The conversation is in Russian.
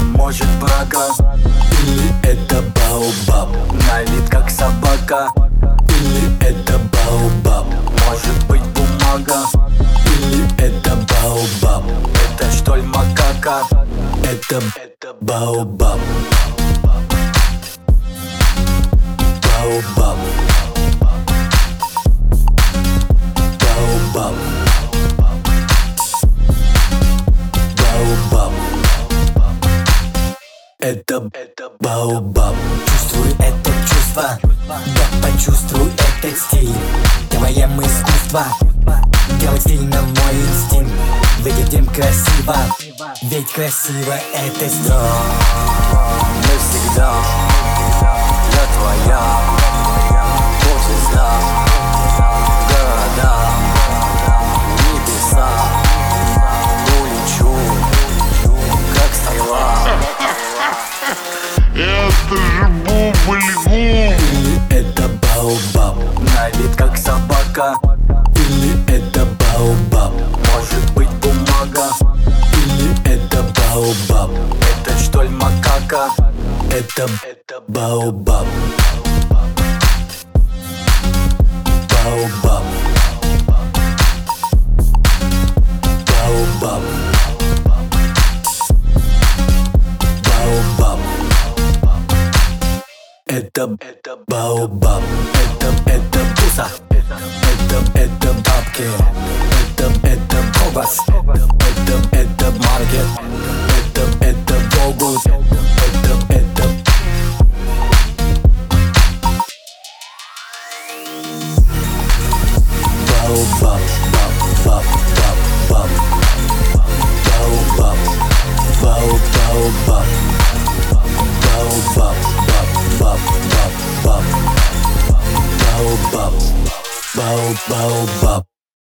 может брака. Или это баобаб, на вид как собака. Или это баобаб, может быть бумага. Или это баобаб, это что ли макака? Это баобаб. Баобаб. Баобаб. Баобаб. Это баобаб. Чувствуй это чувство, да почувствуй этот стиль. Делаем искусство, делать стильно мой инстинкт. Выглядим красиво, ведь красиво это стиль. Навсегда я твоя, хоть звезда, города, небеса. Улечу, как стрела. Это же бублигум. Или это баобаб, на вид как собака. Или это баобаб, может быть бумага. Или это баобаб, это что ли макака? Это баобаб. Баобаб. Баобаб. Баобаб. Это баобаб. Это туса. Это бабки. Это кобас. Это маркет. Это богус. Это баобаб. Баб. Баобаб. Баобаб. Баобаб. Baobab.